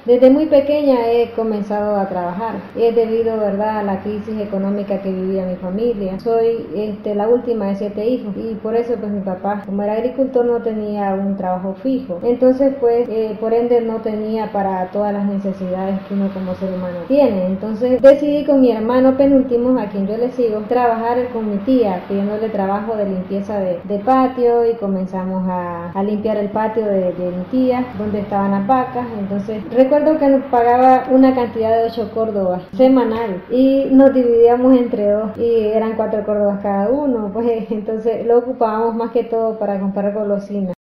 Desde muy pequeña he comenzado a trabajar. Es debido, ¿verdad?, a la crisis económica que vivía mi familia. Soy la última de 7 hijos y por eso pues mi papá, como era agricultor, no tenía un trabajo fijo. Entonces pues por ende no tenía para todas las necesidades que uno como ser humano tiene. Entonces decidí con mi hermano penúltimo, a quien yo le sigo, trabajar con mi tía, pidiéndole trabajo de limpieza de patio, y comenzamos a limpiar el patio de mi tía, donde estaban las vacas. Entonces recuerdo que nos pagaba una cantidad de 8 córdobas semanal y nos dividíamos entre dos y eran 4 córdobas cada uno, pues entonces lo ocupábamos más que todo para comprar golosinas.